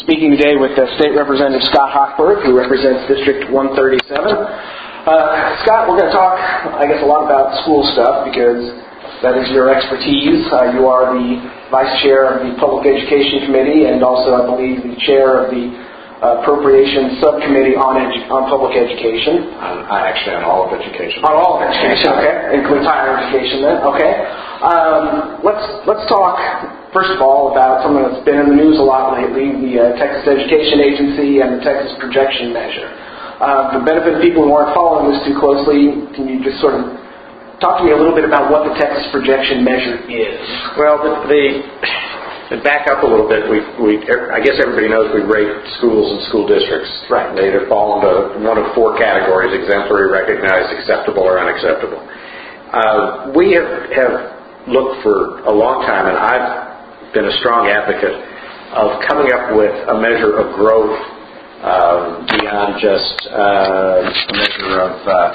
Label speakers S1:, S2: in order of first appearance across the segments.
S1: speaking today with State Representative Scott Hochberg, who represents District 137. Scott, we're going to talk, I guess, a lot about school stuff because that is your expertise. You are the Vice Chair of the Public Education Committee and also, I believe, the Chair of the Appropriations Subcommittee on Public Education.
S2: Actually, on all of education.
S1: On all of education, okay. Includes higher education then, okay. Let's talk, first of all, about something that's been in the news a lot lately, the Texas Education Agency and the Texas Projection Measure. For the benefit of people who aren't following this too closely, can you just sort of talk to me a little bit about what the Texas Projection Measure is?
S2: Well, to back up a little bit, I guess everybody knows we rate schools and school districts.
S1: Right.
S2: They either fall into one of four categories: exemplary, recognized, acceptable, or unacceptable. We have looked for a long time, and I've been a strong advocate of coming up with a measure of growth beyond just a measure of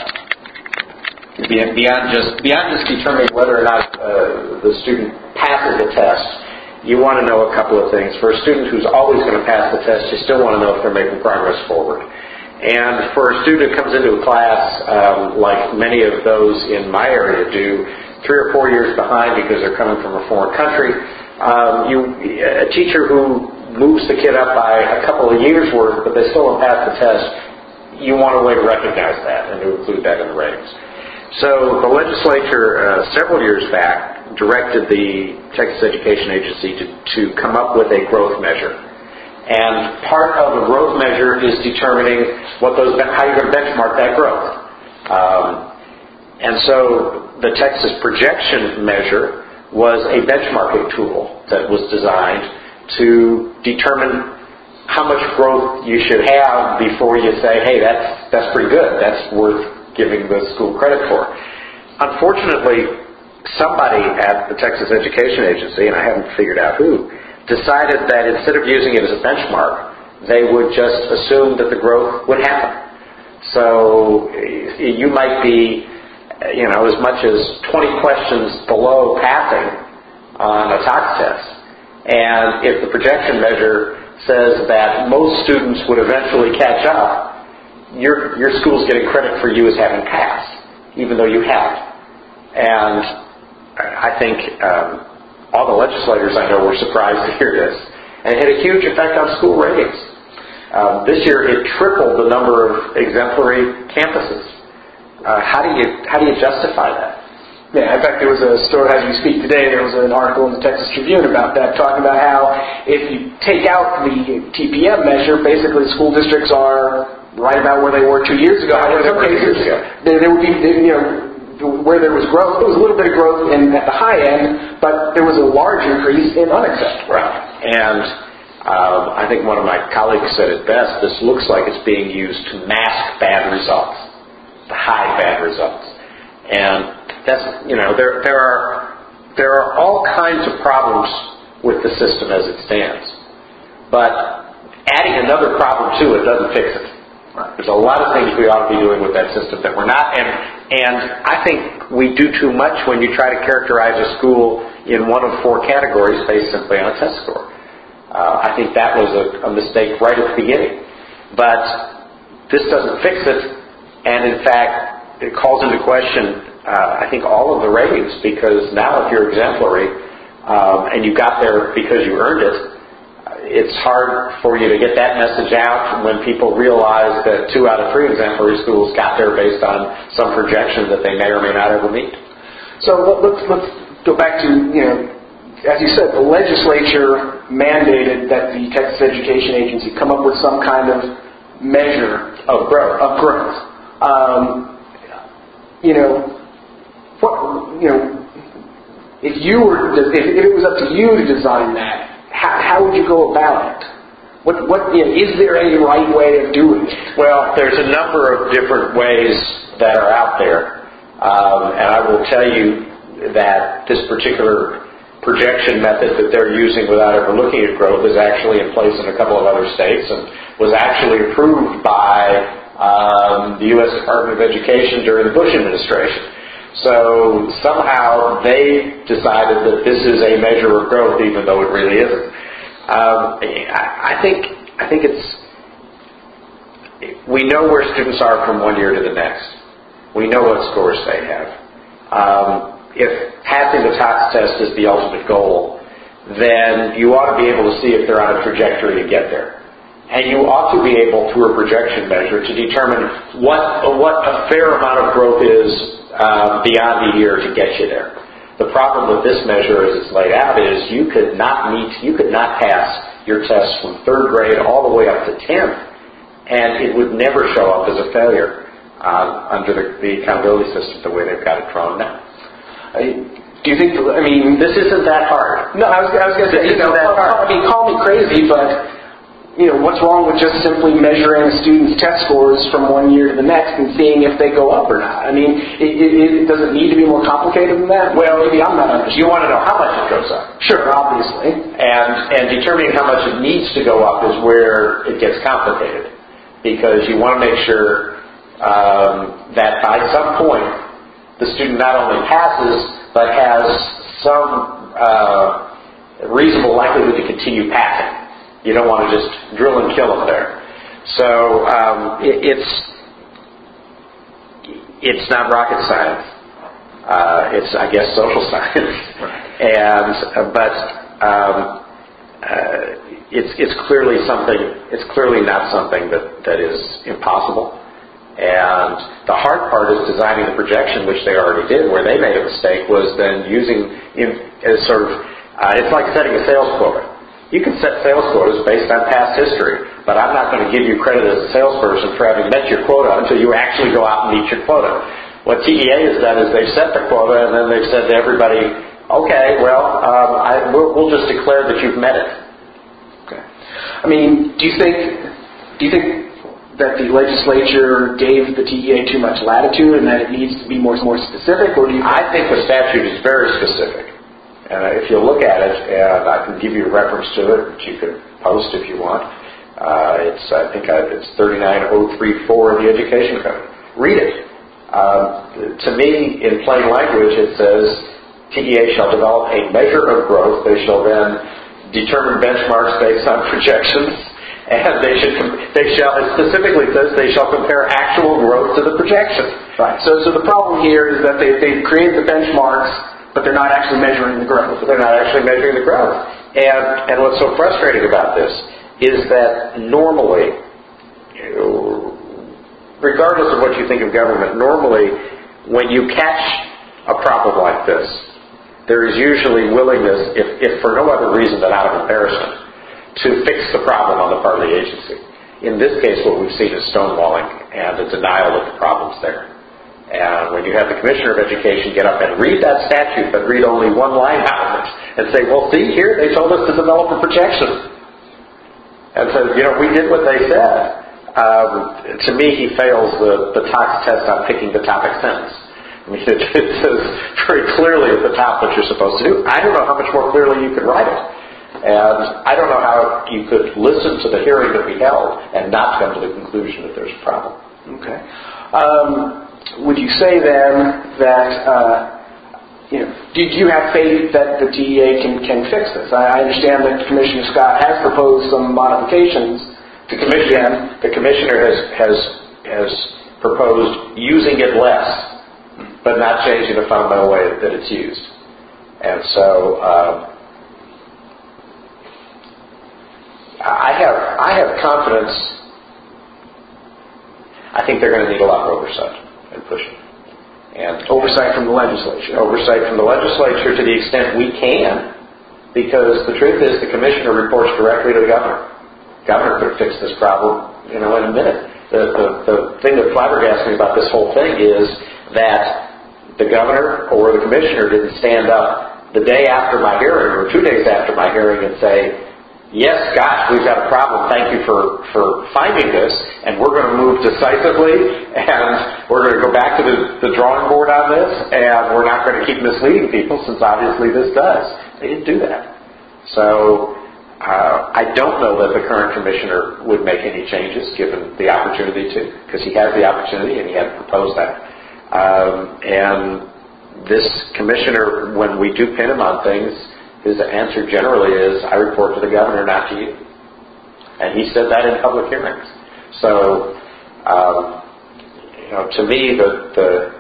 S2: beyond just determining whether or not the student passes the test. You want to know a couple of things. For a student who's always going to pass the test, you still want to know if they're making progress forward. And for a student who comes into a class, like many of those in my area do, 3 or 4 years behind because they're coming from a foreign country, a teacher who moves the kid up by a couple of years' worth, but they still don't pass the test, you want a way to recognize that and to include that in the ratings. So the legislature, several years back, directed the Texas Education Agency to come up with a growth measure. And part of the growth measure is determining how you're going to benchmark that growth. And so the Texas Projection Measure was a benchmarking tool that was designed to determine how much growth you should have before you say, hey, that's pretty good. That's worth giving the school credit for. Unfortunately, somebody at the Texas Education Agency, and I haven't figured out who, decided that instead of using it as a benchmark, they would just assume that the growth would happen. So you might be, as much as 20 questions below passing on a TOEIC test. And if the projection measure says that most students would eventually catch up, your school's getting credit for you as having passed, even though you haven't. And I think all the legislators I know were surprised to hear this. And it had a huge effect on school ratings. This year it tripled the number of exemplary campuses. How do you justify that?
S1: Yeah, in fact, there was a story, as we speak today, there was an article in the Texas Tribune about that, talking about how if you take out the TPM measure, basically school districts are right about where they were 2 years ago. However, in some cases, there would be, where there was growth, there was a little bit of growth at the high end, but there was a large increase in unacceptable.
S2: Right. And I think one of my colleagues said it best, this looks like it's being used to mask bad results, to hide bad results. And that's, there are all kinds of problems with the system as it stands. But adding another problem to it doesn't fix it. There's a lot of things we ought to be doing with that system that we're not. And I think we do too much when you try to characterize a school in one of four categories based simply on a test score. I think that was a mistake right at the beginning. But this doesn't fix it. And in fact, it calls into question, I think, all of the ratings, because now if you're exemplary and you got there because you earned it, it's hard for you to get that message out when people realize that 2 out of 3 exemplary schools got there based on some projection that they may or may not ever meet.
S1: So let's go back to, as you said, the legislature mandated that the Texas Education Agency come up with some kind of measure
S2: of growth.
S1: If it was up to you to design that, how would you go about it? Is there any right way of doing it?
S2: Well, there's a number of different ways that are out there. And I will tell you that this particular projection method that they're using without ever looking at growth is actually in place in a couple of other states and was actually approved by the U.S. Department of Education during the Bush administration. So somehow they decided that this is a measure of growth, even though it really isn't. I think we know where students are from one year to the next. We know what scores they have. If passing the TOKS test is the ultimate goal, then you ought to be able to see if they're on a trajectory to get there. And you ought to be able, through a projection measure, to determine what a fair amount of growth is beyond a year to get you there. The problem with this measure as it's laid out is you could not pass your tests from 3rd grade all the way up to 10th, and it would never show up as a failure under the accountability system the way they've got it drawn now.
S1: Do you think,
S2: this isn't that hard.
S1: No, I was going to say, call me crazy, but what's wrong with just simply measuring a student's test scores from one year to the next and seeing if they go up or not? Does it need to be more complicated than that? Well, maybe I'm not understanding.
S2: You want to know how much it goes up.
S1: Sure, obviously.
S2: And determining how much it needs to go up is where it gets complicated. Because you want to make sure that by some point the student not only passes, but has some reasonable likelihood to continue passing. You don't want to just drill and kill them there. So it's not rocket science. It's, I guess, social science. It's clearly something. It's clearly not something that is impossible. And the hard part is designing the projection, which they already did. Where they made a mistake was then using it's like setting a sales quota. You can set sales quotas based on past history, but I'm not going to give you credit as a salesperson for having met your quota until you actually go out and meet your quota. What TEA has done is they've set the quota and then they've said to everybody, okay, well, we'll just declare that you've met it.
S1: Okay. Do you think that the legislature gave the TEA too much latitude and that it needs to be more specific, or do you?
S2: I think the statute is very specific. If you look at it, and I can give you a reference to it, which you could post if you want. It's 39034 in the Education Code. Read it. To me, in plain language, it says TEA shall develop a measure of growth. They shall then determine benchmarks based on projections, and it specifically says they shall compare actual growth to the projection.
S1: Right. So the problem here is that they've created the benchmarks, but they're not actually measuring the growth.
S2: And what's so frustrating about this is that normally, regardless of what you think of government, normally when you catch a problem like this, there is usually willingness, if for no other reason than out of embarrassment, to fix the problem on the part of the agency. In this case, what we've seen is stonewalling and a denial that the problem's there. And when you have the Commissioner of Education get up and read that statute, but read only one line out of it, and say, well, see, here, they told us to develop a projection. And says, we did what they said. To me, he fails the TOKS test on picking the topic sentence. It says very clearly at the top what you're supposed to do. I don't know how much more clearly you could write it. And I don't know how you could listen to the hearing that we held and not come to the conclusion that there's a problem.
S1: Okay. Would you say then that, do you have faith that the TEA can fix this? I understand that Commissioner Scott has proposed some modifications.
S2: The Commissioner has proposed using it less, but not changing the fundamental way that it's used. And so I have confidence. I think they're going to need a lot of oversight and pushing. And
S1: oversight from the legislature.
S2: Oversight from the legislature to the extent we can, because the truth is the Commissioner reports directly to the Governor. Governor could fix this problem, in a minute. The thing that flabbergasts me about this whole thing is that the Governor or the Commissioner didn't stand up the day after my hearing or 2 days after my hearing and say, yes, gosh, we've got a problem. Thank you for finding this, and we're going to move decisively, and we're going to go back to the drawing board on this, and we're not going to keep misleading people, since obviously this does. They didn't do that. So I don't know that the current Commissioner would make any changes, given the opportunity to, because he has the opportunity, and he had proposed that. And this Commissioner, when we do pin him on things, his answer generally is, I report to the Governor, not to you. And he said that in public hearings. So, to me, the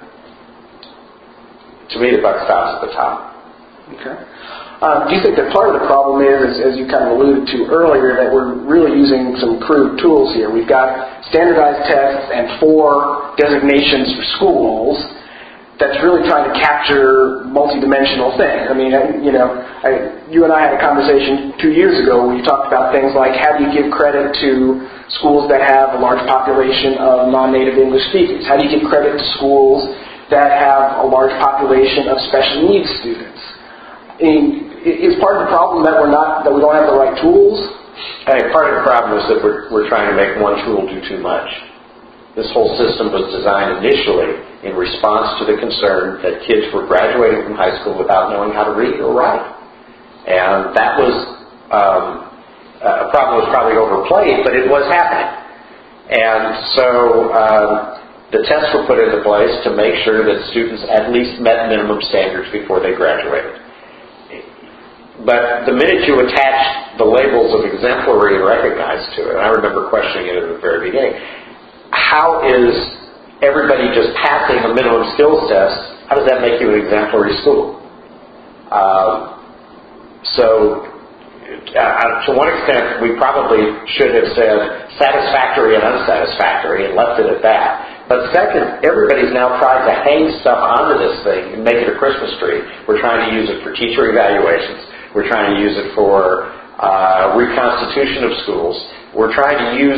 S2: buck stops at the top.
S1: Okay. Do you think that part of the problem is, as you kind of alluded to earlier, that we're really using some crude tools here? We've got standardized tests and 4 designations for schools that's really trying to capture multidimensional things. I mean, you and I had a conversation 2 years ago where you talked about things like how do you give credit to schools that have a large population of non-native English speakers? How do you give credit to schools that have a large population of special needs students? Is part of the problem that we don't have the right tools?
S2: I think part of the problem is that we're trying to make one tool do too much. This whole system was designed initially in response to the concern that kids were graduating from high school without knowing how to read or write. And that was a problem that was probably overplayed, but it was happening. And so the tests were put into place to make sure that students at least met minimum standards before they graduated. But the minute you attach the labels of exemplary and recognized to it, and I remember questioning it at the very beginning, how is everybody just passing a minimum skills test, how does that make you an exemplary school? To one extent, we probably should have said satisfactory and unsatisfactory and left it at that. But second, everybody's now tried to hang stuff onto this thing and make it a Christmas tree. We're trying to use it for teacher evaluations. We're trying to use it for reconstitution of schools. We're trying to use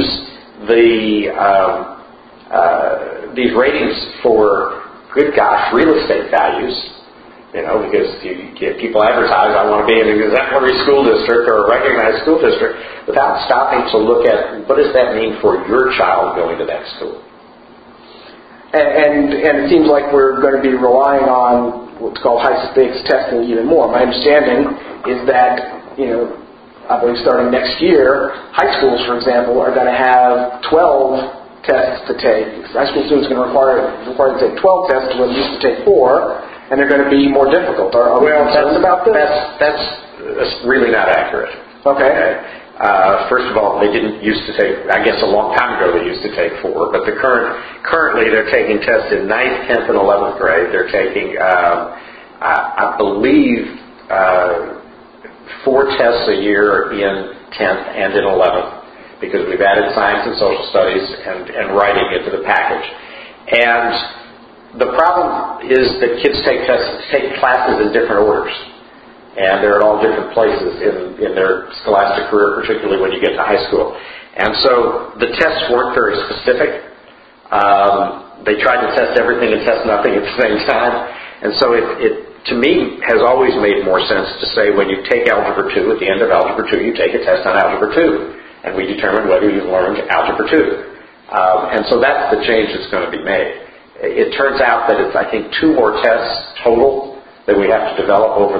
S2: these ratings for, good gosh, real estate values. Because you get people advertise, I want to be in an exemplary school district or a recognized school district, without stopping to look at what does that mean for your child going to that school.
S1: And it seems like we're going to be relying on what's called high-stakes testing even more. My understanding is that, I believe starting next year, high schools, for example, are going to have 12 tests to take. High school students are going to required to take 12 tests when they used to take 4, and they're going to be more difficult. Are we concerned about this?
S2: That's really not accurate.
S1: Okay.
S2: First of all, they didn't used to take, I guess a long time ago they used to take 4, but currently they're taking tests in 9th, 10th, and 11th grade. They're taking, I believe, 4 tests a year in 10th and in 11th, because we've added science and social studies and writing into the package. And the problem is that kids take classes in different orders. And they're at all different places in their scholastic career, particularly when you get to high school. And so the tests weren't very specific. They tried to test everything and test nothing at the same time. And so it to me, has always made more sense to say when you take Algebra 2, at the end of Algebra 2, you take a test on Algebra 2. And we determine whether you've learned Algebra 2. And so that's the change that's going to be made. It turns out that it's, I think, 2 more tests total that we have to develop over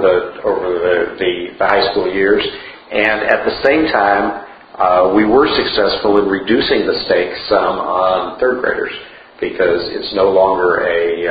S2: the high school years. And at the same time, we were successful in reducing the stakes some on 3rd graders, because it's no longer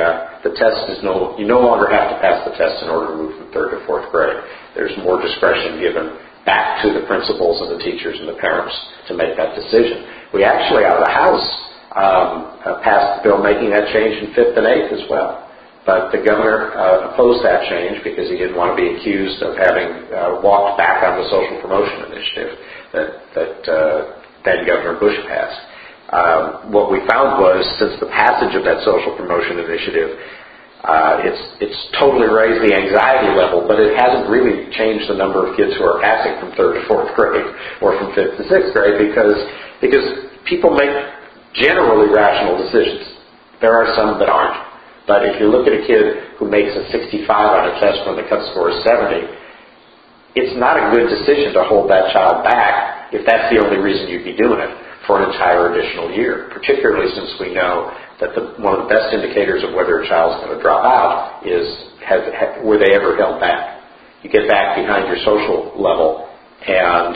S2: you no longer have to pass the test in order to move from 3rd to 4th grade. There's more discretion given back to the principals and the teachers and the parents to make that decision. We actually, out of the House, passed the bill making that change in 5th and 8th as well. But the governor opposed that change because he didn't want to be accused of having walked back on the social promotion initiative that then Governor Bush passed. What we found was, since the passage of that social promotion initiative, it's totally raised the anxiety level, but it hasn't really changed the number of kids who are passing from 3rd to 4th grade or from 5th to 6th grade because people make generally rational decisions. There are some that aren't. But if you look at a kid who makes a 65 on a test when the cut score is 70, it's not a good decision to hold that child back if that's the only reason you'd be doing it for an entire additional year, particularly since we know that one of the best indicators of whether a child's going to drop out is were they ever held back. You get back behind your social level and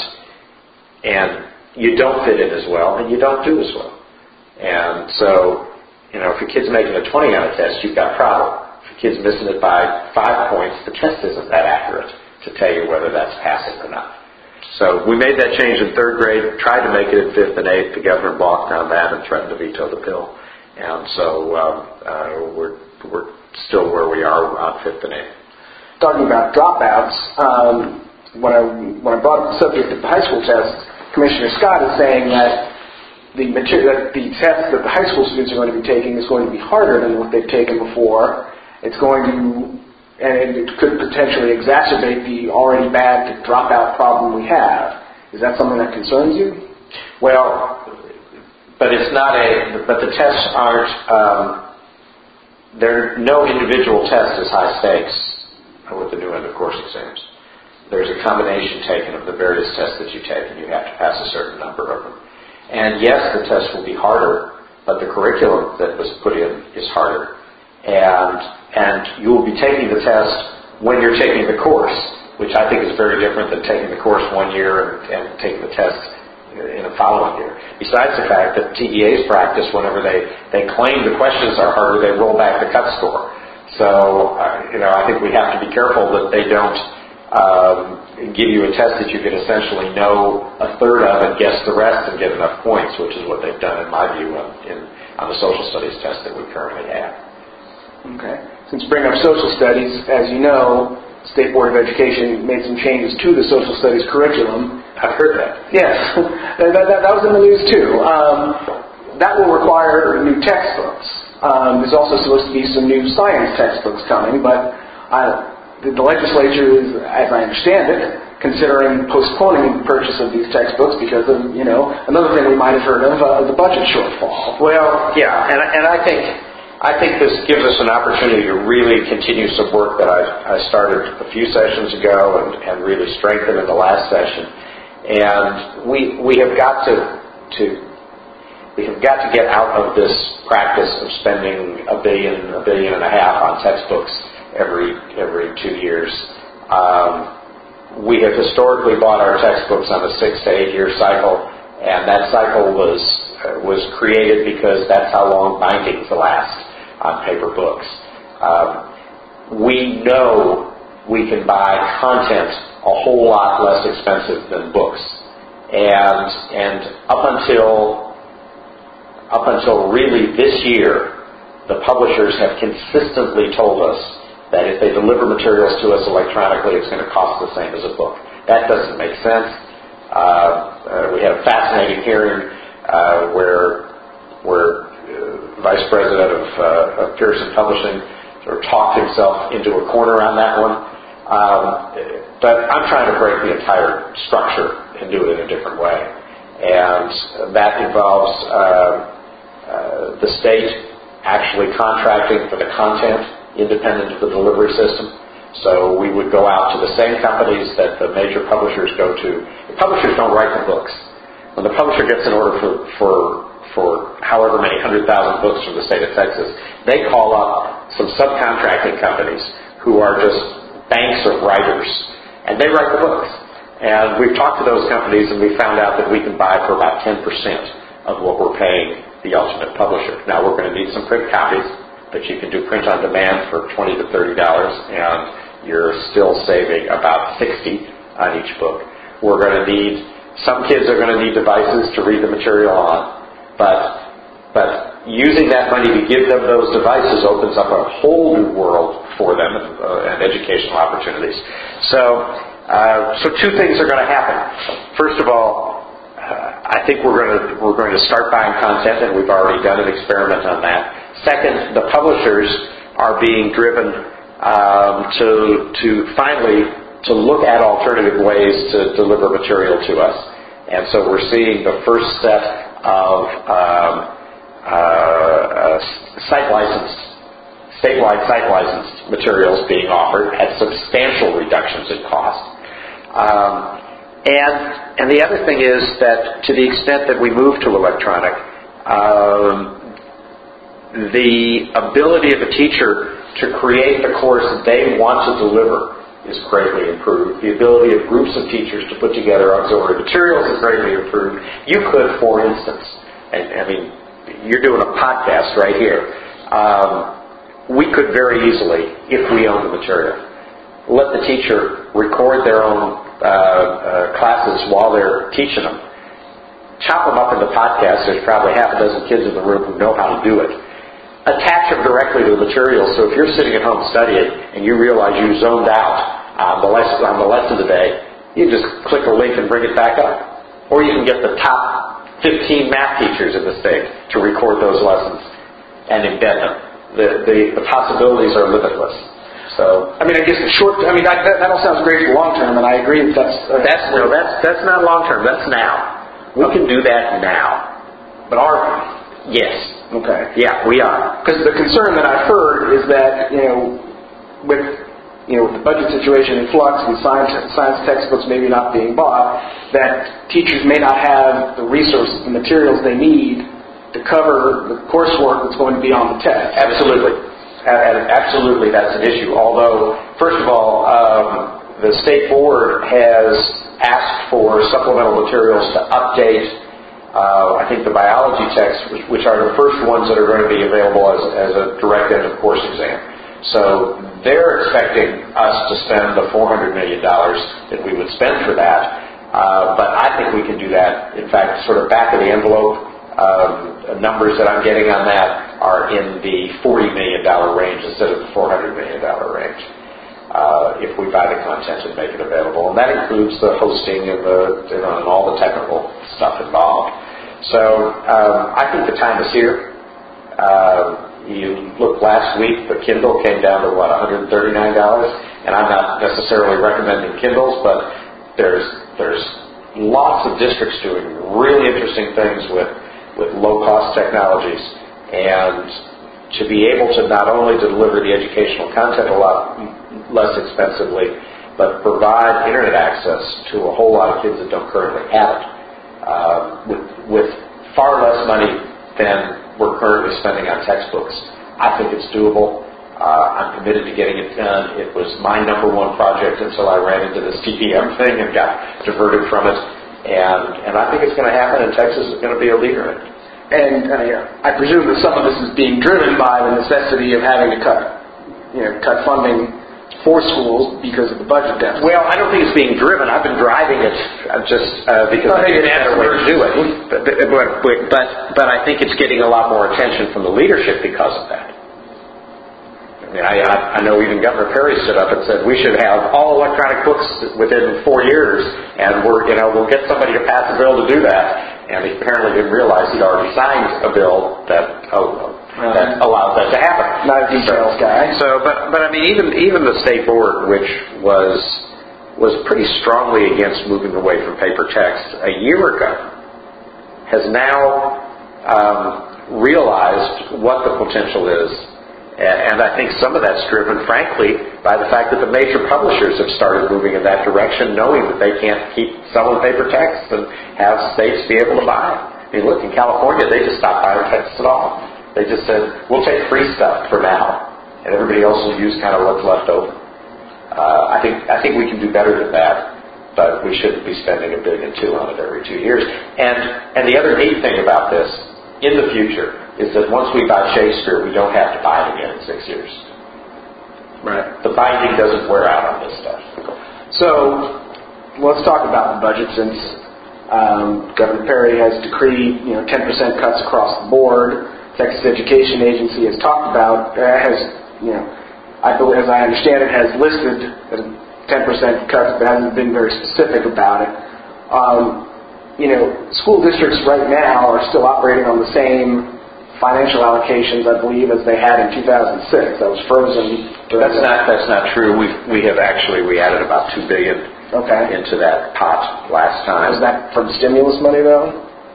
S2: you don't fit in as well and you don't do as well. And so, if your kid's making a 20 on a test, you've got a problem. If your kid's missing it by 5 points, the test isn't that accurate to tell you whether that's passing or not. So we made that change in third grade, tried to make it in fifth and eighth. The governor balked on that and threatened to veto the bill. And so we're still where we are on fifth and eighth.
S1: Talking about dropouts, when I brought up the subject of the high school tests, Commissioner Scott is saying that the test that the high school students are going to be taking is going to be harder than what they've taken before. It's going to, and it could potentially exacerbate the already bad dropout problem we have. Is that something that concerns you?
S2: Well, but it's not but the tests aren't, no individual test is high stakes with the new end of course exams. There's a combination taken of the various tests that you take, and you have to pass a certain number of them. And yes, the test will be harder, but the curriculum that was put in is harder. And you will be taking the test when you're taking the course, which I think is very different than taking the course 1 year and taking the test in a following year. Besides the fact that TEA's practice, whenever they claim the questions are harder, they roll back the cut score. So, I think we have to be careful that they don't give you a test that you can essentially know a third of and guess the rest and get enough points, which is what they've done, in my view, on the social studies test that we currently have.
S1: Okay. Since you bring up social studies, as you know, the State Board of Education made some changes to the social studies curriculum.
S2: I've heard that.
S1: Yes. that was in the news, too. That will require new textbooks. There's also supposed to be some new science textbooks coming, but the legislature is, as I understand it, considering postponing the purchase of these textbooks because of, another thing we might have heard of, the budget shortfall.
S2: Well, yeah, and I think this gives us an opportunity to really continue some work that I started a few sessions ago and really strengthened in the last session. And we have got to get out of this practice of spending $1 billion and a half on textbooks every 2 years. We have historically bought our textbooks on a 6 to 8 year cycle, and that cycle was created because that's how long bindings last on paper books. We know we can buy content a whole lot less expensive than books, and up until really this year, the publishers have consistently told us that if they deliver materials to us electronically, it's going to cost the same as a book. That doesn't make sense. We had a fascinating hearing where Vice President of Pearson Publishing sort of talked himself into a corner on that one. But I'm trying to break the entire structure and do it in a different way. And that involves the state actually contracting for the content independent of the delivery system. So we would go out to the same companies that the major publishers go to. The publishers don't write the books. When the publisher gets an order for however many 100,000 books from the state of Texas, they call up some subcontracting companies who are just banks of writers, and they write the books. And we've talked to those companies, and we found out that we can buy for about 10% of what we're paying the ultimate publisher. Now, we're going to need some print copies, but you can do print on demand for $20 to $30, and you're still saving about $60 on each book. We're going to need, some kids are going to need devices to read the material on, but using that money to give them those devices opens up a whole new world for them and educational opportunities. So two things are going to happen. First of all, I think we're going to start buying content, and we've already done an experiment on that. Second, the publishers are being driven to finally look at alternative ways to deliver material to us. And so we're seeing the first set of statewide site licensed materials being offered at substantial reductions in cost. And the other thing is that to the extent that we move to electronic, the ability of a teacher to create the course that they want to deliver is greatly improved. The ability of groups of teachers to put together auxiliary materials is greatly improved. You could, for instance, you're doing a podcast right here. We could very easily, if we own the material, let the teacher record their own classes while they're teaching them. Chop them up into podcasts. There's probably half a dozen kids in the room who know how to do it. Attach them directly to the material. So if you're sitting at home studying and you realize you zoned out on the lesson today, you just click a link and bring it back up. Or you can get the top 15 math teachers in the state to record those lessons and embed them. The possibilities are limitless. So,
S1: I guess that all sounds great for long term, and I agree
S2: that's not long term. That's now. We can do that now.
S1: But are we?
S2: Yes.
S1: Okay.
S2: Yeah, we are.
S1: Because the concern that I've heard is that with the budget situation in flux and science textbooks maybe not being bought, that teachers may not have the resources, the materials they need to cover the coursework that's going to be on the test.
S2: Absolutely. Absolutely, that's an issue. Although, first of all, the state board has asked for supplemental materials to update, I think, the biology texts, which are the first ones that are going to be available as a direct end of course exam. So they're expecting us to spend the $400 million that we would spend for that. But I think we can do that. In fact, sort of back of the envelope, numbers that I'm getting on that are in the $40 million range instead of the $400 million range, if we buy the content and make it available. And that includes the hosting and all the technical stuff involved. So I think the time is here. You look last week, the Kindle came down to $139, and I'm not necessarily recommending Kindles, but there's lots of districts doing really interesting things with low-cost technologies, and to be able to not only deliver the educational content a lot less expensively, but provide internet access to a whole lot of kids that don't currently have it, with far less money than we're currently spending on textbooks. I think it's doable. I'm committed to getting it done. It was my number one project until I ran into this TPM thing and got diverted from it. And I think it's going to happen, and Texas is going to be a leader in it.
S1: And I presume that some of this is being driven by the necessity of having to cut funding for schools because of the budget deficit.
S2: Well, I don't think it's being driven. I've been driving it just because I think it's a better way to do it. But I think it's getting a lot more attention from the leadership because of that. I know even Governor Perry stood up and said we should have all electronic books within 4 years, and we'll get somebody to pass a bill to do that. And he apparently didn't realize he'd already signed a bill that allowed that to happen.
S1: Not a details guy.
S2: So, but even the state board, which was pretty strongly against moving away from paper text a year ago, has now realized what the potential is. And I think some of that's driven, frankly, by the fact that the major publishers have started moving in that direction, knowing that they can't keep selling paper texts and have states be able to buy it. Look, in California, they just stopped buying texts at all. They just said, we'll take free stuff for now, and everybody else will use kind of what's left over. I think we can do better than that, but we shouldn't be spending $1.2 billion on it every 2 years. And the other neat thing about this, in the future, is that once we buy Shakespeare, we don't have to buy it again in 6 years.
S1: Right.
S2: The binding doesn't wear out on this stuff.
S1: So let's talk about the budget, since Governor Perry has decreed 10% cuts across the board. Texas Education Agency has talked about, I believe, as I understand it, has listed 10% cuts, but hasn't been very specific about it. School districts right now are still operating on the same financial allocations, I believe, as they had in 2006. That was frozen.
S2: That's not true. We added about $2 billion into that pot last time.
S1: Was that from stimulus money, though?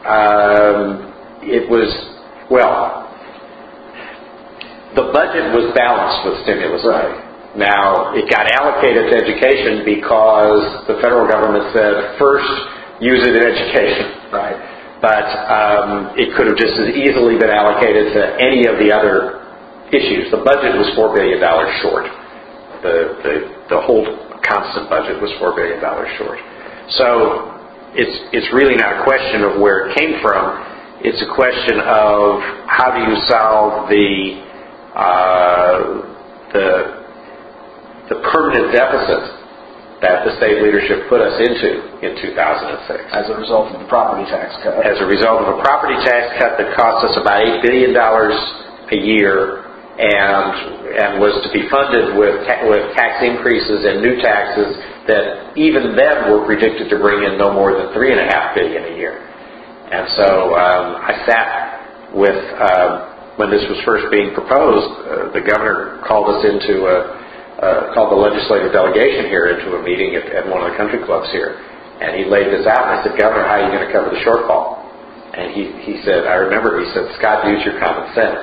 S2: It was, well, the budget was balanced with stimulus money. Now, it got allocated to education because the federal government said, first, use it in education.
S1: Right.
S2: But it could have just as easily been allocated to any of the other issues. The budget was $4 billion short. The whole constant budget was $4 billion short. So it's really not a question of where it came from. It's a question of how do you solve the permanent deficit that the state leadership put us into in 2006.
S1: As a result of the property tax cut.
S2: As a result of a property tax cut that cost us about $8 billion a year and was to be funded with tax increases and new taxes that even then were predicted to bring in no more than $3.5 billion a year. And so I sat with, when this was first being proposed, the governor called us called the legislative delegation here into a meeting at one of the country clubs here. And he laid this out, and I said, Governor, how are you going to cover the shortfall? And he said, I remember, he said, Scott, use your common sense.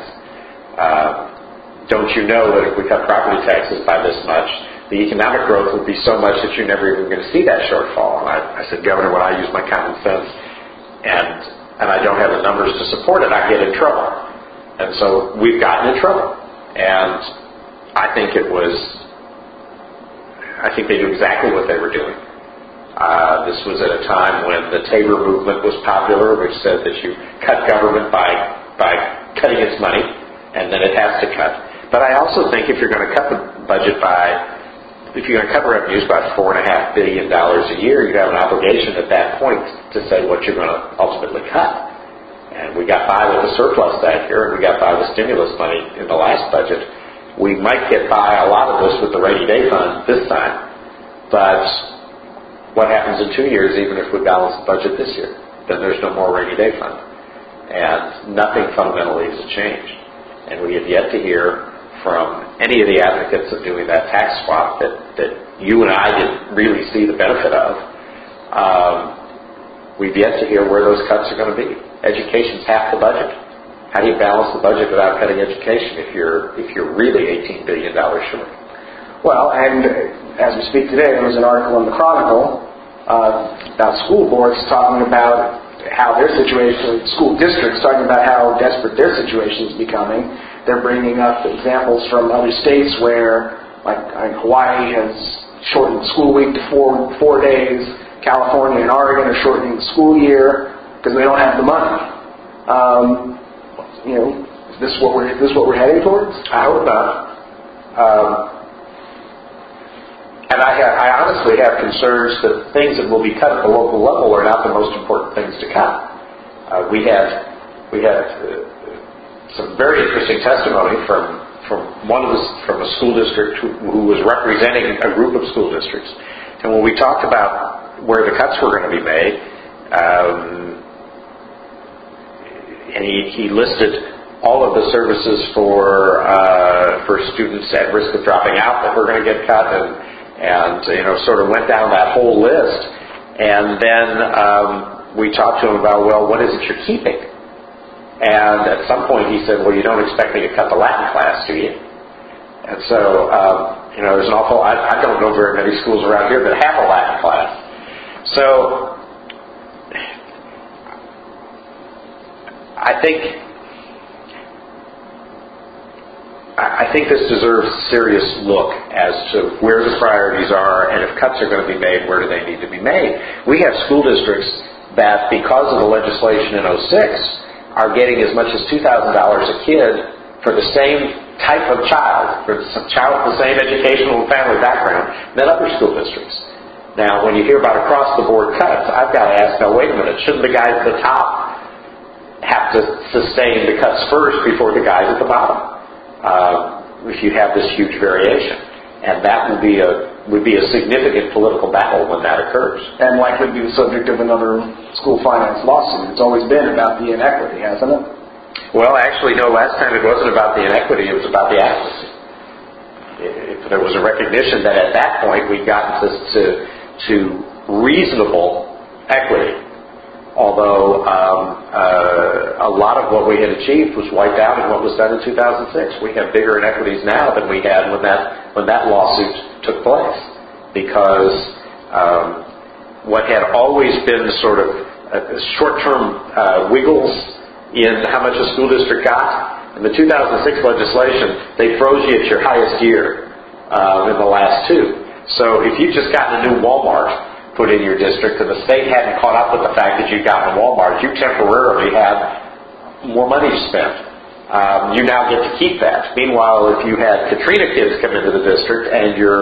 S2: Don't you know that if we cut property taxes by this much, the economic growth would be so much that you're never even going to see that shortfall? And I said, Governor, when I use my common sense and I don't have the numbers to support it, I get in trouble. And so we've gotten in trouble. And I think they knew exactly what they were doing. This was at a time when the Tabor movement was popular, which said that you cut government by cutting its money, and then it has to cut. But I also think if you're going to cut the budget if you're going to cut revenues by $4.5 billion a year, you have an obligation at that point to say what you're going to ultimately cut. And we got by with the surplus that year, and we got by with stimulus money in the last budget. We might get by a lot of this with the rainy day fund this time, but what happens in 2 years, even if we balance the budget this year? Then there's no more rainy day fund. And nothing fundamentally has changed. And we have yet to hear from any of the advocates of doing that tax swap that you and I didn't really see the benefit of. We've yet to hear where those cuts are going to be. Education's half the budget. How do you balance the budget without cutting education if you're really $18 billion short?
S1: Well, and as we speak today, there was an article in the Chronicle about school boards talking about how their situation, school districts talking about how desperate their situation is becoming. They're bringing up examples from other states where, like Hawaii has shortened the school week to four days. California and Oregon are shortening the school year because they don't have the money. Is this what we're heading towards?
S2: I hope not. And I honestly have concerns that things that will be cut at the local level are not the most important things to cut. We had some very interesting testimony from a school district who was representing a group of school districts. And when we talked about where the cuts were going to be made, and he listed all of the services for students at risk of dropping out that were going to get cut, and sort of went down that whole list. And then we talked to him about, well, what is it you're keeping? And at some point he said, well, you don't expect me to cut the Latin class, do you? And so, there's an awful, I don't know very many schools around here that have a Latin class. So, I think this deserves a serious look as to where the priorities are, and if cuts are going to be made, where do they need to be made? We have school districts that, because of the legislation in 2006, are getting as much as $2,000 a kid for the same type of child, for some child with the same educational and family background than other school districts. Now, when you hear about across-the-board cuts, I've got to ask, now wait a minute, shouldn't the guys at the top have to sustain the cuts first before the guys at the bottom? If you have this huge variation. And that would be a significant political battle when that occurs.
S1: And likely be the subject of another school finance lawsuit. It's always been about the inequity, hasn't it?
S2: Well, actually, no, last time it wasn't about the inequity, it was about the adequacy. If there was a recognition that at that point we'd gotten to reasonable equity, although a lot of what we had achieved was wiped out in what was done in 2006. We have bigger inequities now than we had when that lawsuit took place, because what had always been sort of short-term wiggles in how much a school district got, in the 2006 legislation, they froze you at your highest year in the last two. So if you've just gotten a new Walmart put in your district and the state hadn't caught up with the fact that you've gotten a Walmart, you temporarily have more money to spend. You now get to keep that. Meanwhile, if you had Katrina kids come into the district and your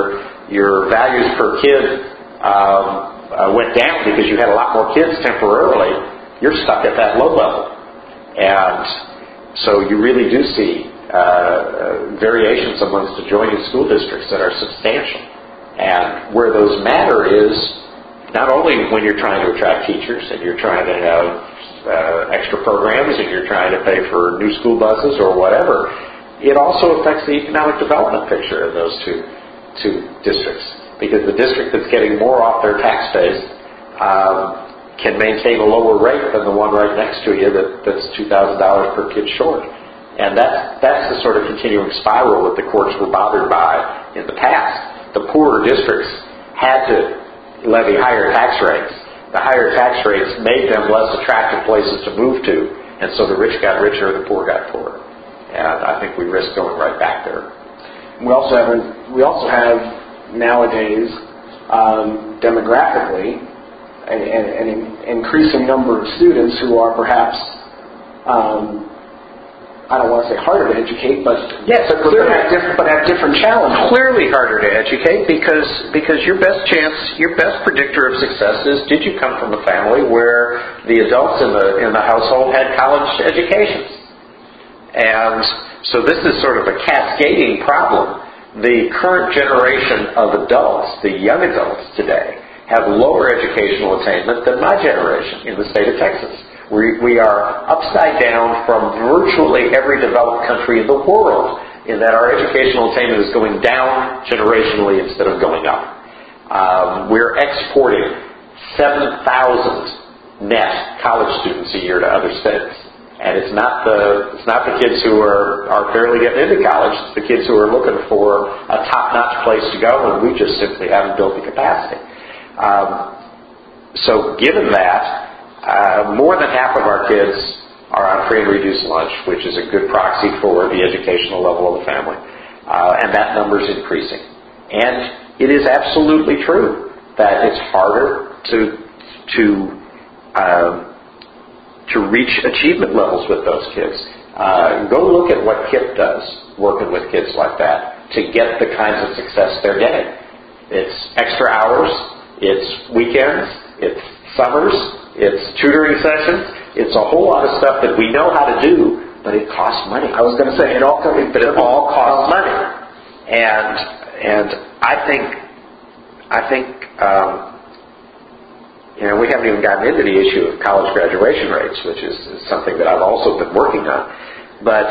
S2: your values per kid went down because you had a lot more kids temporarily, you're stuck at that low level. And so you really do see variations amongst adjoining school districts that are substantial. And where those matter is not only when you're trying to attract teachers and you're trying to have extra programs and you're trying to pay for new school buses or whatever, it also affects the economic development picture of those two districts. Because the district that's getting more off their tax base can maintain a lower rate than the one right next to you that's $2,000 per kid short. And that's the sort of continuing spiral that the courts were bothered by in the past. The poorer districts had to levy higher tax rates. The higher tax rates made them less attractive places to move to, and so the rich got richer and the poor got poorer. And I think we risk going right back there.
S1: We also have nowadays, demographically, an increasing number of students who are perhaps, I don't want to say harder to educate, but
S2: yes,
S1: but have different challenges.
S2: Clearly harder to educate because your best predictor of success is, did you come from a family where the adults in the household had college educations? And so this is sort of a cascading problem. The current generation of adults, the young adults today, have lower educational attainment than my generation in the state of Texas. We are upside down from virtually every developed country in the world in that our educational attainment is going down generationally instead of going up. We're exporting 7,000 net college students a year to other states. And it's not the kids who are barely getting into college. It's the kids who are looking for a top-notch place to go, and we just simply haven't built the capacity. So given that, more than half of our kids are on free and reduced lunch, which is a good proxy for the educational level of the family. And that number is increasing. And it is absolutely true that it's harder to reach achievement levels with those kids. Go look at what KIPP does working with kids like that to get the kinds of success they're getting. It's extra hours, it's weekends, it's summers, it's tutoring sessions, it's a whole lot of stuff that we know how to do, but it costs money.
S1: I was going to say, it all
S2: costs money. And I think we haven't even gotten into the issue of college graduation rates, which is something that I've also been working on. But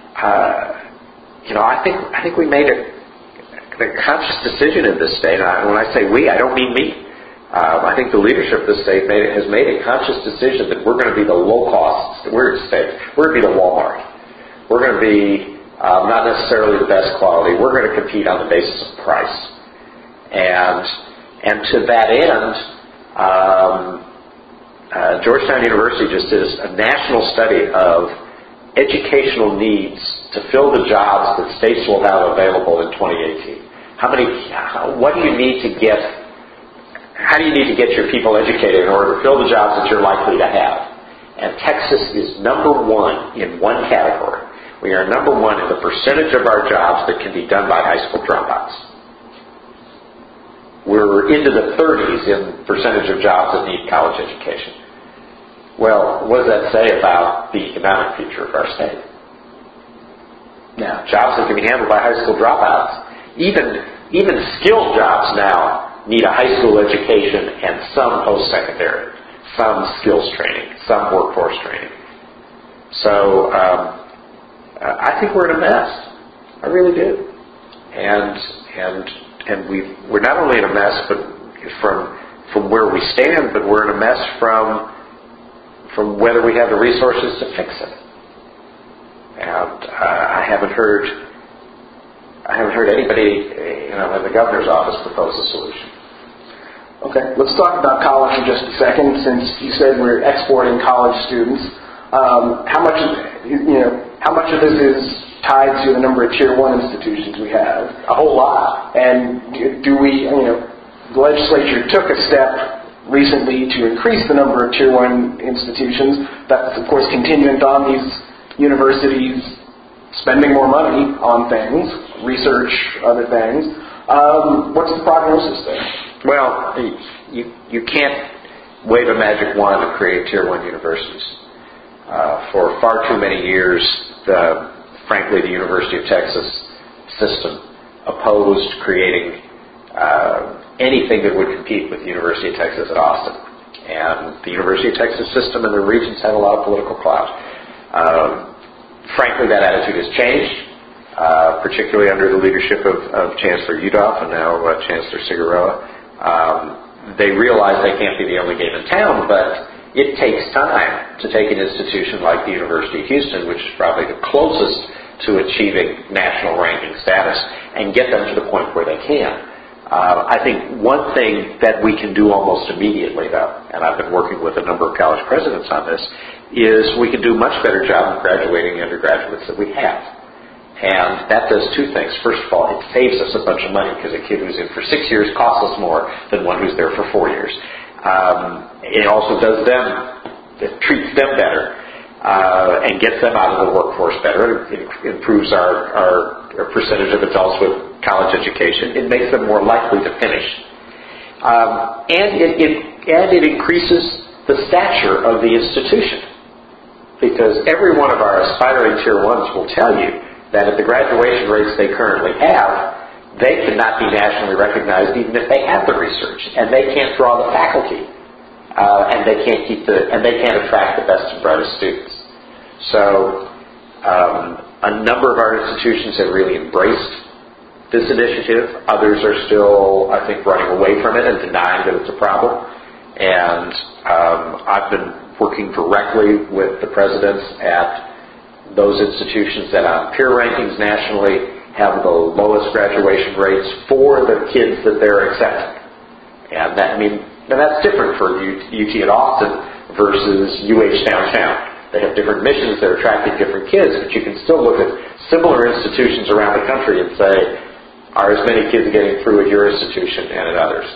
S2: I think we made a conscious decision in this state. When I say we, I don't mean me. I think the leadership of the state has made a conscious decision that we're going to be the low-cost. We're going to be the Walmart. We're going to be not necessarily the best quality. We're going to compete on the basis of price. And to that end, Georgetown University just did a national study of educational needs to fill the jobs that states will have available in 2018. How do you need to get your people educated in order to fill the jobs that you're likely to have? And Texas is number one in one category. We are number one in the percentage of our jobs that can be done by high school dropouts. We're into the 30s in percentage of jobs that need college education. Well, what does that say about the economic future of our state? Now, jobs that can be handled by high school dropouts, even skilled jobs now need a high school education and some post-secondary, some skills training, some workforce training. So I think we're in a mess. I really do. And we're not only in a mess, but from where we stand, but we're in a mess from whether we have the resources to fix it. And I haven't heard anybody, in the governor's office propose a solution.
S1: Okay, let's talk about college for just a second. Since you said we're exporting college students, how much of this is tied to the number of Tier 1 institutions we have?
S2: A whole lot.
S1: And do we, the legislature took a step recently to increase the number of Tier 1 institutions. That's, of course, contingent on these universities spending more money on things, research, other things. What's the prognosis there?
S2: Well, you can't wave a magic wand to create Tier 1 universities. For far too many years, frankly, the University of Texas system opposed creating anything that would compete with the University of Texas at Austin. And the University of Texas system and the regions had a lot of political clout. Frankly, that attitude has changed, particularly under the leadership of Chancellor Udolph and now Chancellor Figueroa. They realize they can't be the only game in town, but it takes time to take an institution like the University of Houston, which is probably the closest to achieving national ranking status, and get them to the point where they can. I think one thing that we can do almost immediately, though, and I've been working with a number of college presidents on this, is we can do a much better job of graduating the undergraduates that we have. And that does two things. First of all, it saves us a bunch of money because a kid who's in for 6 years costs us more than one who's there for 4 years. It also it treats them better and gets them out of the workforce better. It improves our percentage of adults with college education. It makes them more likely to finish. And it increases the stature of the institution. Because every one of our aspiring Tier 1s will tell you that at the graduation rates they currently have, they cannot be nationally recognized even if they have the research. And they can't draw the faculty. And they can't attract the best and brightest students. So a number of our institutions have really embraced this initiative. Others are still, I think, running away from it and denying that it's a problem. And I've been working directly with the presidents at those institutions that on peer rankings nationally have the lowest graduation rates for the kids that they're accepting. And that's different for UT at Austin versus UH downtown. They have different missions, they're attracting different kids, but you can still look at similar institutions around the country and say, are as many kids getting through at your institution and at others,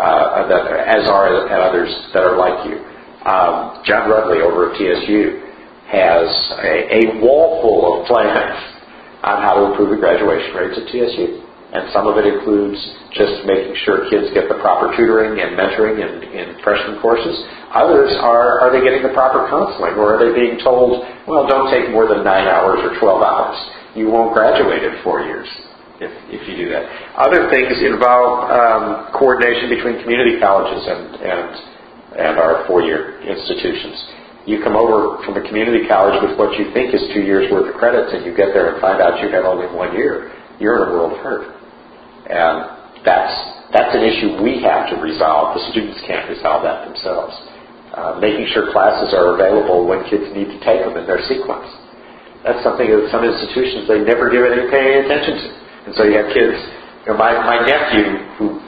S2: as are at others that are like you. John Rudley over at TSU has a wall full of plans on how to improve the graduation rates at TSU. And some of it includes just making sure kids get the proper tutoring and mentoring in freshman courses. Others are they getting the proper counseling, or are they being told, well, don't take more than 9 hours or 12 hours. You won't graduate in 4 years if you do that. Other things involve coordination between community colleges and our four-year institutions. You come over from a community college with what you think is 2 years worth of credits, and you get there and find out you have only 1 year. You're in a world of hurt. And that's an issue we have to resolve. The students can't resolve that themselves. Making sure classes are available when kids need to take them in their sequence. That's something that some institutions, they never give any attention to. And so you have kids, my nephew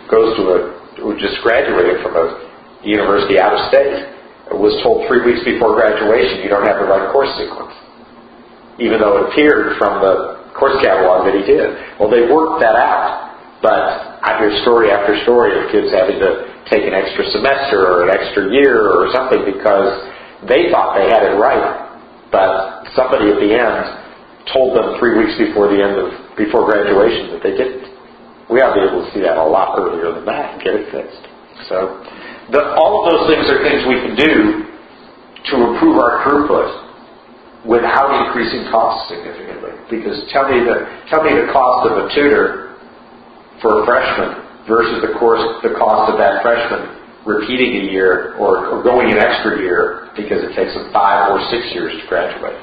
S2: who just graduated from a university out of state was told 3 weeks before graduation, you don't have the right course sequence. Even though it appeared from the course catalog that he did. Well, they worked that out. But I hear story after story of kids having to take an extra semester or an extra year or something because they thought they had it right. But somebody at the end told them 3 weeks before graduation that they didn't. We ought to be able to see that a lot earlier than that and get it fixed. So all of those things are things we can do to improve our throughput without increasing costs significantly. Because tell me the cost of a tutor for a freshman versus the cost of that freshman repeating a year or going an extra year because it takes them 5 or 6 years to graduate.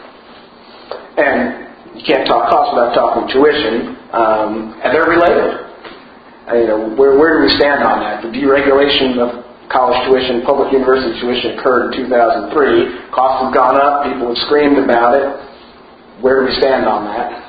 S2: And you can't talk cost without talking tuition, and they're related. Where do we stand on that? The deregulation of college tuition, public university tuition occurred in 2003. Costs have gone up. People have screamed about it. Where do we stand on that?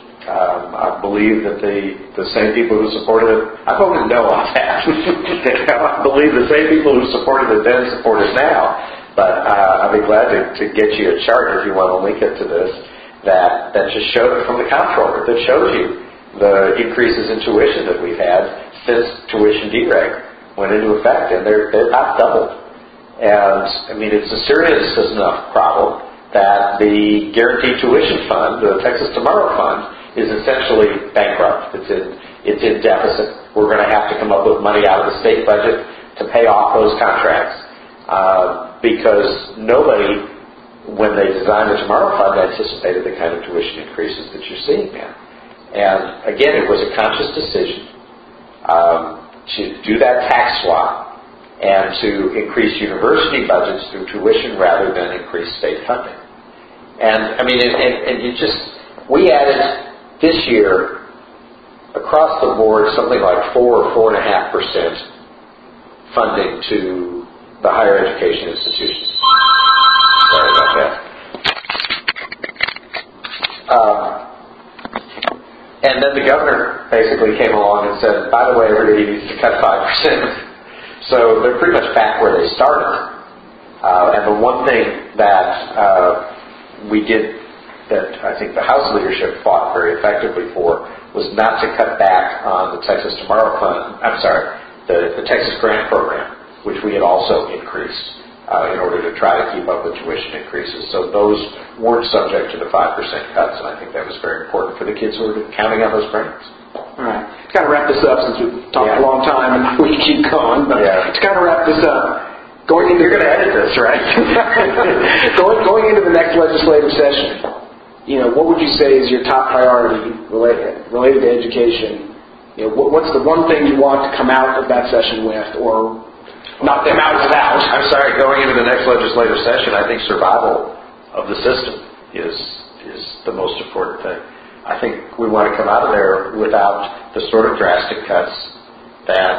S2: I believe that the same people who supported it, I voted no on that. I believe the same people who supported it then support it now. But I'd be glad to get you a chart if you want to link it to this that just showed it from the comptroller, that shows you the increases in tuition that we've had since tuition dereg went into effect, and they're not doubled. And it's a serious enough problem that the Guaranteed Tuition Fund, the Texas Tomorrow Fund, is essentially bankrupt. It's in deficit. we're going to have to come up with money out of the state budget to pay off those contracts because nobody, when they designed the Tomorrow Fund, anticipated the kind of tuition increases that you're seeing now. And again, it was a conscious decision to do that tax swap and to increase university budgets through tuition rather than increase state funding. And I mean, and you just, we added this year across the board something like 4 or 4.5% funding to the higher education institutions. Sorry about that. And then the governor basically came along and said, by the way, everybody needs to cut 5%. So they're pretty much back where they started. And the one thing that we did that I think the House leadership fought very effectively for was not to cut back on the Texas Tomorrow Fund, the Texas Grant Program, which we had also increased in order to try to keep up with tuition increases. So those weren't subject to the 5% cuts, and I think that was very important for the kids who were counting on those grants.
S1: All right. To kind of wrap this up, since we've talked a long time and we can keep going, but to kind of wrap this up, you're going to edit this, right? going into the next legislative session, what would you say is your top priority related to education? What's the one thing you want to come out of that session with, or not come out without?
S2: I'm sorry, going into the next legislative session, I think survival of the system is the most important thing. I think we want to come out of there without the sort of drastic cuts that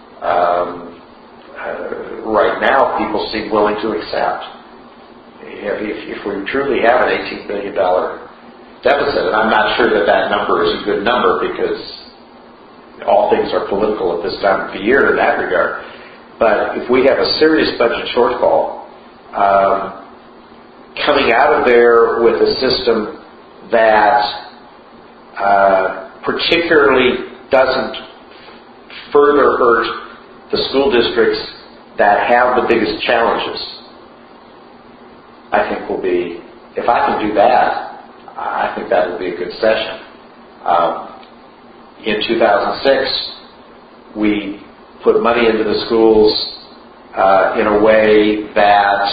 S2: right now people seem willing to accept. If we truly have an $18 billion deficit, and I'm not sure that number is a good number because all things are political at this time of the year in that regard, but if we have a serious budget shortfall, coming out of there with a system that particularly doesn't further hurt the school districts that have the biggest challenges, I think will be, if I can do that, I think that will be a good session. In 2006, we put money into the schools in a way that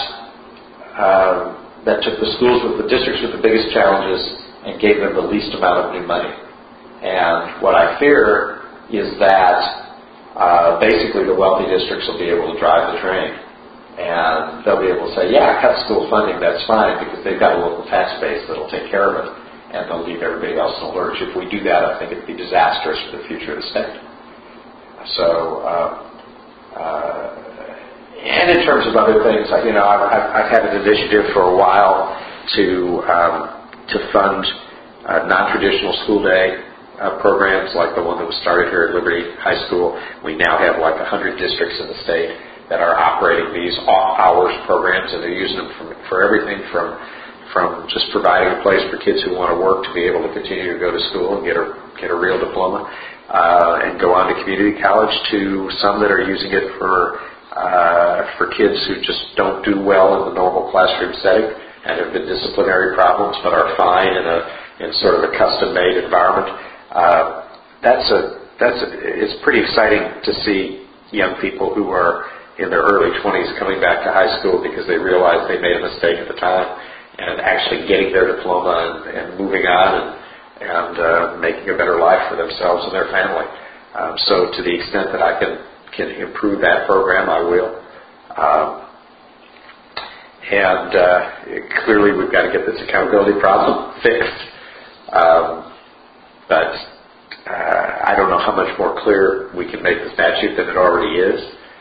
S2: took the schools with the districts with the biggest challenges and gave them the least amount of new money. And what I fear is that basically the wealthy districts will be able to drive the train. And they'll be able to say, yeah, cut school funding, that's fine, because they've got a local tax base that'll take care of it, and they'll leave everybody else in a lurch. If we do that, I think it'd be disastrous for the future of the state. So, and in terms of other things, I've had an initiative for a while to fund non-traditional school day programs like the one that was started here at Liberty High School. We now have like 100 districts in the state that are operating these off-hours programs, and they're using them for everything from just providing a place for kids who want to work to be able to continue to go to school and get a real diploma and go on to community college, to some that are using it for kids who just don't do well in the normal classroom setting and have been disciplinary problems but are fine in sort of a custom-made environment. It's pretty exciting to see young people who are in their early 20s coming back to high school because they realized they made a mistake at the time, and actually getting their diploma and moving on and making a better life for themselves and their family. So to the extent that I can improve that program, I will. Clearly we've got to get this accountability problem fixed. But I don't know how much more clear we can make the statute than it already is.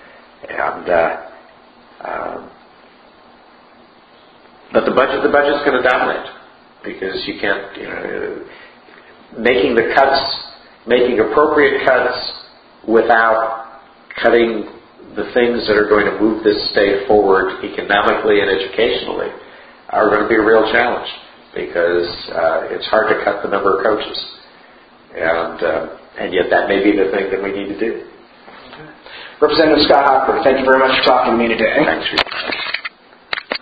S2: But the budget's going to dominate, because you can't, making appropriate cuts without cutting the things that are going to move this state forward economically and educationally are going to be a real challenge, because it's hard to cut the number of coaches, and yet that may be the thing that we need to do.
S1: Representative Scott Hochberg, thank you very much for talking to me today.
S2: Thanks.